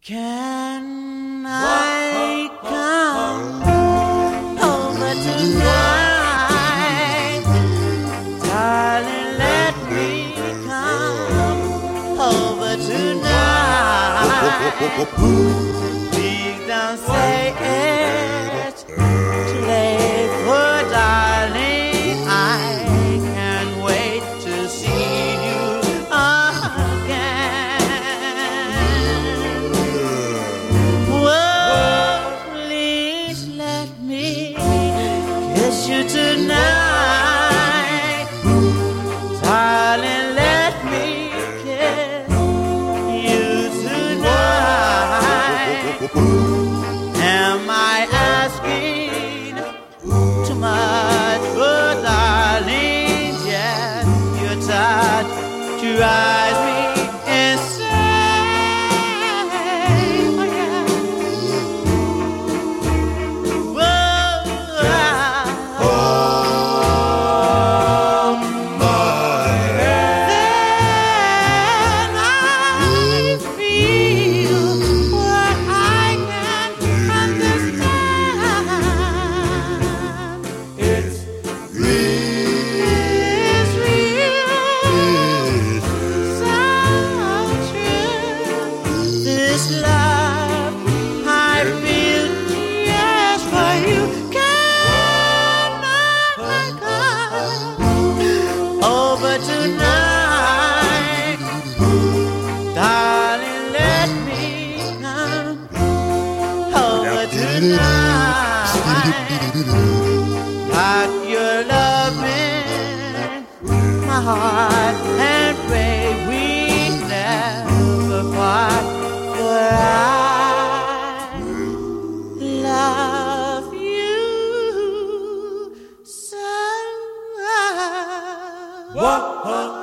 Can I come over tonight? Darling, let me come over tonight. Please don't say it's too late, for darling, I can't wait to see you again. Whoa, please let me kiss you tonight. Darling, let me kiss you tonight. Am I asking too much? Oh, darling, yes, your touch drives me insane. Oh, yeah. Whoa, then I feel what I can understand. It's real, so true. This love I feel just for you. Can I come over tonight? Darling, let me come over tonight. Like your loving, my heart, and pray we never part. For I love you so.